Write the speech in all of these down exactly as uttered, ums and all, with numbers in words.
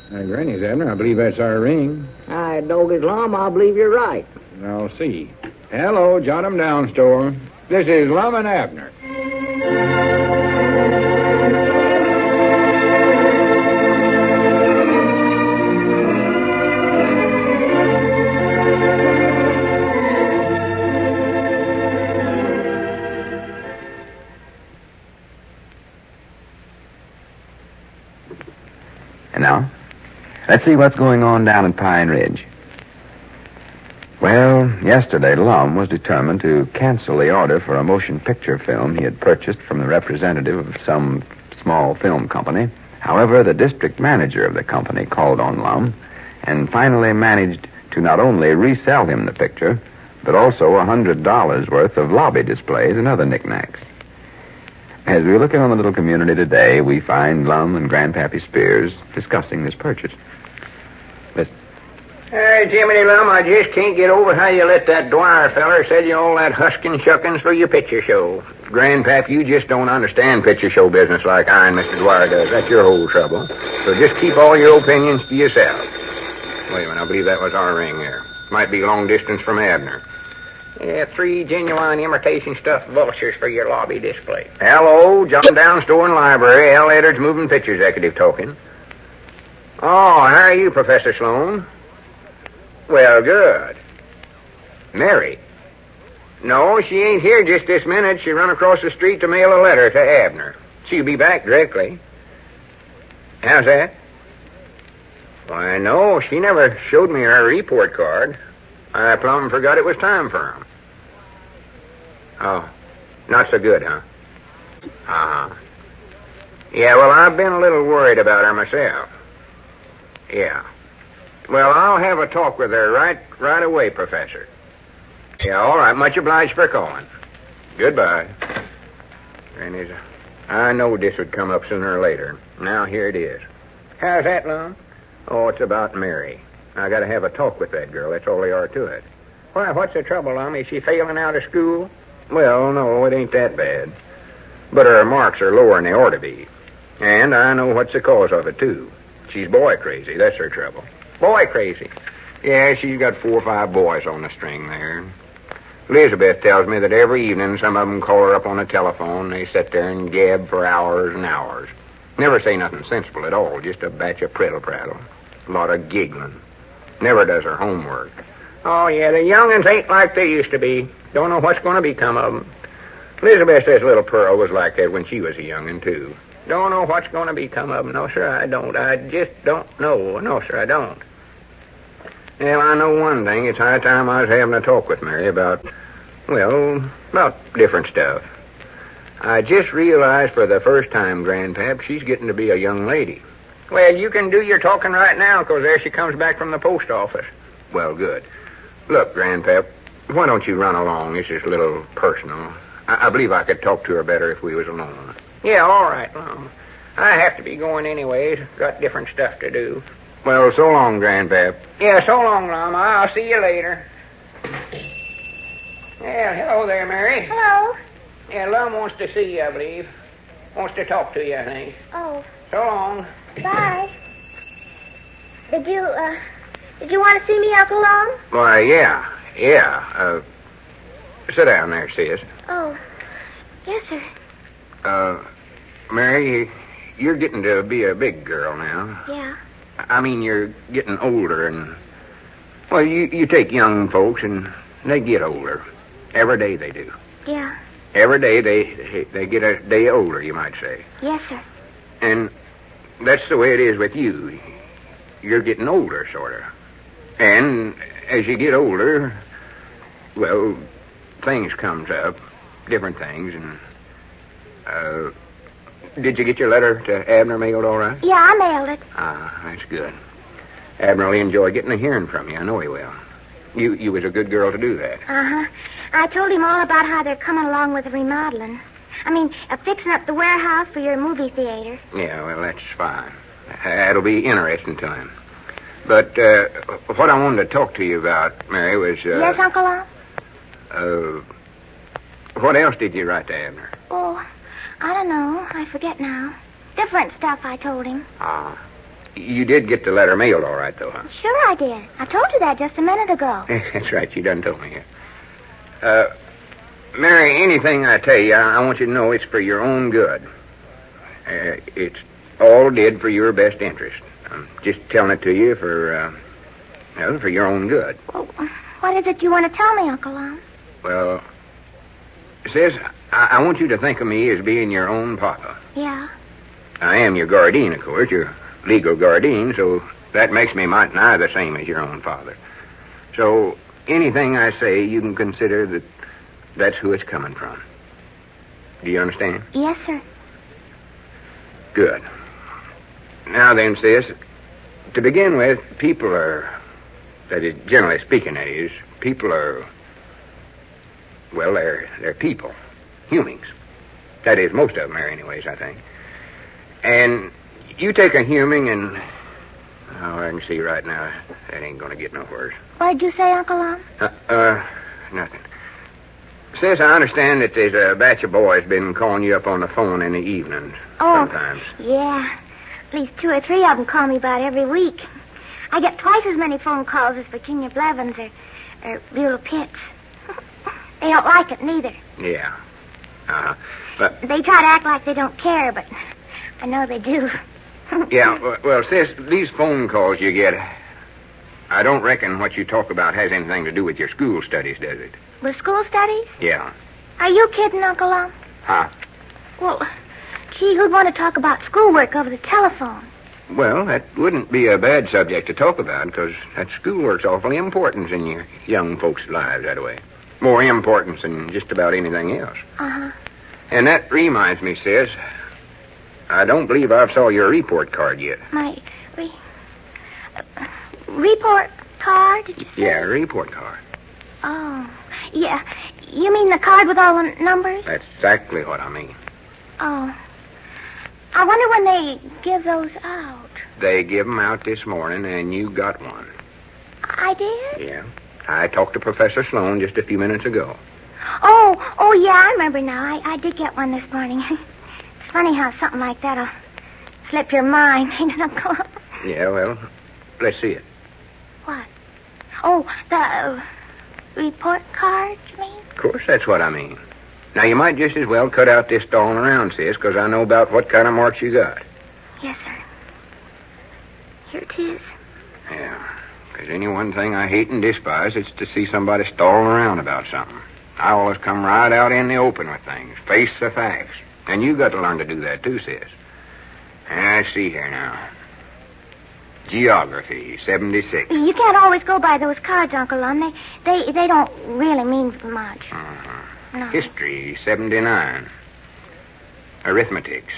Uh, Granny's, Abner. I believe that's our ring. I dog his Lum, I believe you're right. I'll see. Hello, jot 'em down, store. This is Lum and Abner. And now, let's see what's going on down at Pine Ridge. Well, yesterday, Lum was determined to cancel the order for a motion picture film he had purchased from the representative of some small film company. However, the district manager of the company called on Lum and finally managed to not only resell him the picture, but also a hundred dollars worth of lobby displays and other knickknacks. As we look in on the little community today, we find Lum and Grandpappy Spears discussing this purchase. Listen. Hey, Jiminy Lum, I just can't get over how you let that Dwyer feller sell you all that huskin' shuckins for your picture show. Grandpap, you just don't understand picture show business like I and Mister Dwyer does. That's your whole trouble. So just keep all your opinions to yourself. Wait a minute, I believe that was our ring there. Might be long distance from Abner. Yeah, three genuine imitation stuffed vultures for your lobby display. Hello, John Down Store and Library. L. Edwards, Moving Picture Executive talking. Oh, how are you, Professor Sloan? Well, good. Mary? No, she ain't here just this minute. She run across the street to mail a letter to Abner. She'll be back directly. How's that? Why, no, she never showed me her report card. I plumb forgot it was time for him. Oh, not so good, huh? Uh-huh. Yeah, well, I've been a little worried about her myself. Yeah. Well, I'll have a talk with her right right away, Professor. Yeah, all right. Much obliged for calling. Goodbye. Granny's, I know this would come up sooner or later. Now, here it is. How's that, Lum? Oh, it's about Mary. I got to have a talk with that girl. That's all there are to it. Why, what's the trouble, Lum? Is she failing out of school? Well, no, it ain't that bad. But her marks are lower than they ought to be. And I know what's the cause of it, too. She's boy crazy. That's her trouble. Boy crazy? Yeah, she's got four or five boys on the string there. Elizabeth tells me that every evening some of them call her up on the telephone. They sit there and gab for hours and hours. Never say nothing sensible at all, just a batch of prattle-prattle. A lot of giggling. Never does her homework. Oh, yeah, the young'uns ain't like they used to be. Don't know what's going to become of them. Elizabeth says little Pearl was like that when she was a young'un, too. Don't know what's going to become of them. No, sir, I don't. I just don't know. No, sir, I don't. Well, I know one thing. It's high time I was having a talk with Mary about, well, about different stuff. I just realized for the first time, Grandpap, she's getting to be a young lady. Well, you can do your talking right now, because there she comes back from the post office. Well, good. Look, Grandpap, why don't you run along? This is a little personal. I, I believe I could talk to her better if we was alone. Yeah, all right, Lum. I have to be going anyways. Got different stuff to do. Well, so long, Grandpap. Yeah, so long, Lum. I'll see you later. Yeah, hello there, Mary. Hello. Yeah, Lum wants to see you, I believe. Wants to talk to you, I think. Oh. So long. Bye. Did you, uh, did you want to see me, Uncle Lum? Why, yeah, yeah. Uh, sit down there, sis. Oh, yes, sir. Uh, Mary, you're getting to be a big girl now. Yeah. I mean, you're getting older, and, well, you, you take young folks, and they get older. Every day they do. Yeah. Every day they they get a day older, you might say. Yes, sir. And that's the way it is with you. You're getting older, sort of. And as you get older, well, things comes up, different things, and, uh, did you get your letter to Abner mailed all right? Yeah, I mailed it. Ah, that's good. Abner will enjoy getting a hearing from you. I know he will. You you was a good girl to do that. Uh-huh. I told him all about how they're coming along with the remodeling. I mean, uh, fixing up the warehouse for your movie theater. Yeah, well, that's fine. That'll be interesting to him. But uh, what I wanted to talk to you about, Mary, was... Uh, yes, Uncle Lum? Uh, what else did you write to Abner? Oh, I don't know. I forget now. Different stuff, I told him. Ah. You did get the letter mailed all right, though, huh? Sure I did. I told you that just a minute ago. That's right. You done told me. Uh, Mary, anything I tell you, I, I want you to know it's for your own good. Uh, it's all did for your best interest. I'm just telling it to you for, uh, well, for your own good. Well, what is it you want to tell me, Uncle Lum? Well, sis, I, I want you to think of me as being your own papa. Yeah? I am your guardian, of course, your legal guardian, so that makes me might nigh the same as your own father. So anything I say, you can consider that that's who it's coming from. Do you understand? Yes, sir. Good. Now then, sis, to begin with, people are, that is, generally speaking, that is, people are, well, they're, they're people, humans. That is, most of them are anyways, I think. And you take a human and, oh, I can see right now, that ain't going to get no worse. What did you say, Uncle Lum? Uh, uh, nothing. Sis, I understand that there's a batch of boys been calling you up on the phone in the evenings Oh, sometimes. Yeah. At least two or three of them call me about every week. I get twice as many phone calls as Virginia Blevins or, or Beulah Pitts. They don't like it, neither. Yeah. Uh-huh. But, They try to act like they don't care, but I know they do. yeah, well, well, sis, these phone calls you get, I don't reckon what you talk about has anything to do with your school studies, does it? With school studies? Yeah. Are you kidding, Uncle Lum? Huh? Well, gee, who'd want to talk about schoolwork over the telephone? Well, that wouldn't be a bad subject to talk about, because that schoolwork's awfully important in your young folks' lives, that way. More important than just about anything else. Uh-huh. And that reminds me, sis, I don't believe I've saw your report card yet. My re... uh, report card, did you say? Yeah, report card. Oh, yeah. You mean the card with all the numbers? That's exactly what I mean. Oh. I wonder when they give those out. They give 'em out this morning, and you got one. I did? Yeah. I talked to Professor Sloan just a few minutes ago. Oh, oh, yeah, I remember now. I, I did get one this morning. It's funny how something like that'll slip your mind, ain't it, Uncle? Yeah, well, let's see it. What? Oh, the uh, report card, you mean? Of course, that's what I mean. Now, you might just as well cut out this stalling around, sis, because I know about what kind of marks you got. Yes, sir. Here it is. Yeah. Because any one thing I hate and despise, it's to see somebody stalling around about something. I always come right out in the open with things, face the facts. And you got to learn to do that, too, sis. And I see here now. Geography, seventy-six. You can't always go by those cards, Uncle Lum. They, they, they don't really mean much. Uh-huh. No. History, seventy-nine. Arithmetics.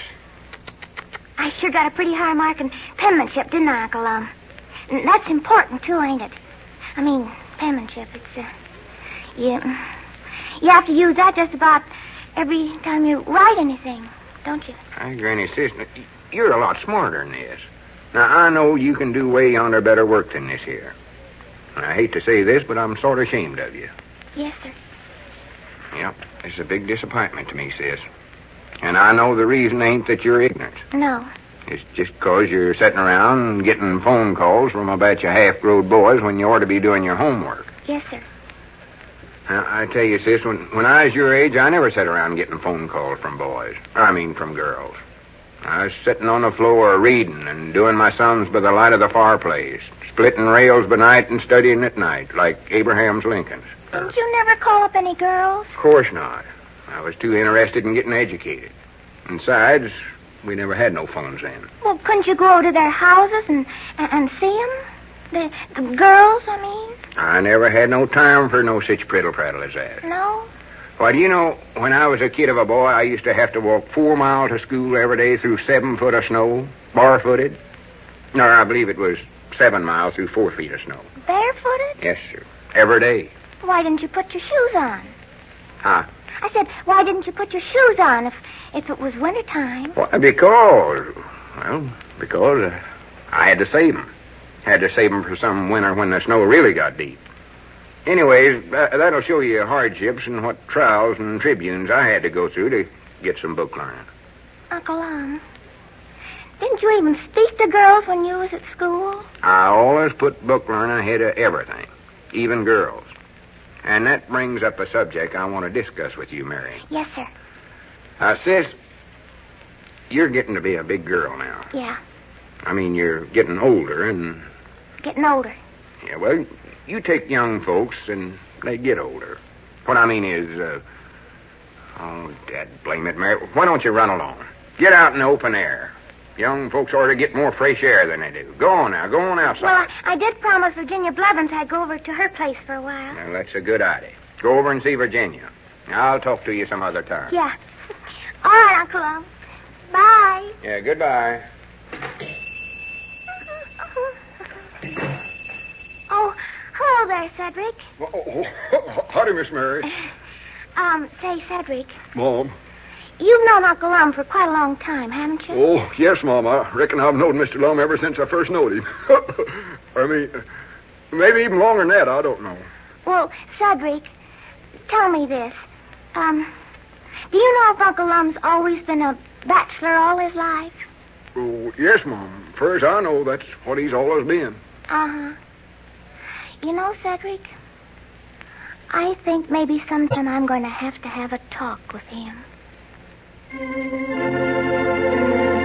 I sure got a pretty high mark in penmanship, didn't I, Uncle Lum? And that's important, too, ain't it? I mean, penmanship, it's, uh... You, you have to use that just about every time you write anything, don't you? Hi, Granny, sis, you're a lot smarter than this. Now, I know you can do way yonder better work than this here. And I hate to say this, but I'm sort of ashamed of you. Yes, sir. Yep, it's a big disappointment to me, sis. And I know the reason ain't that you're ignorant. No. It's just 'cause you're sitting around getting phone calls from a batch of half-grown boys when you ought to be doing your homework. Yes, sir. Now, I tell you, sis, when, when I was your age, I never sat around getting phone calls from boys. I mean, from girls. I was sitting on the floor reading and doing my sums by the light of the fireplace, splitting rails by night and studying at night, like Abraham's Lincoln's. Didn't you never call up any girls? Of course not. I was too interested in getting educated. And besides, we never had no phones then. Well, couldn't you go to their houses and, and, and see them? The, the girls, I mean? I never had no time for no such prittle-prattle as that. No? Why, do you know, when I was a kid of a boy, I used to have to walk four miles to school every day through seven foot of snow, barefooted. No, I believe it was seven miles through four feet of snow. Barefooted? Yes, sir. Every day. Why didn't you put your shoes on? Huh? I said, why didn't you put your shoes on if, if it was wintertime? Why, because, well, because uh, I had to save them. Had to save them for some winter when the snow really got deep. Anyways, uh, that'll show you hardships and what trials and tribunes I had to go through to get some book learning. Uncle Lum, Didn't you even speak to girls when you was at school? I always put book learning ahead of everything, even girls. And that brings up a subject I want to discuss with you, Mary. Yes, sir. Uh, sis, you're getting to be a big girl now. Yeah, I mean, you're getting older and... getting older. Yeah, well, you take young folks and they get older. What I mean is, uh... oh, Dad, blame it, Mary. Why don't you run along? Get out in the open air. Young folks ought to get more fresh air than they do. Go on now, go on outside. Well, I, I did promise Virginia Blevins I'd go over to her place for a while. Well, that's a good idea. Go over and see Virginia. I'll talk to you some other time. Yeah. All right, Uncle Lum. Bye. Yeah, goodbye. Oh, hello there, Cedric. Oh, oh, oh, howdy, Miss Mary. Um, say, Cedric, Mom. you've known Uncle Lum for quite a long time, haven't you? Oh, yes, Mom. I reckon I've known Mister Lum ever since I first knowed him. I mean, maybe even longer than that. I don't know. Well, Cedric, tell me this. Um, do you know if Uncle Lum's always been a bachelor all his life? Oh, yes, Mom. Far as I know, that's what he's always been. Uh-huh. You know, Cedric, I think maybe sometime I'm going to have to have a talk with him.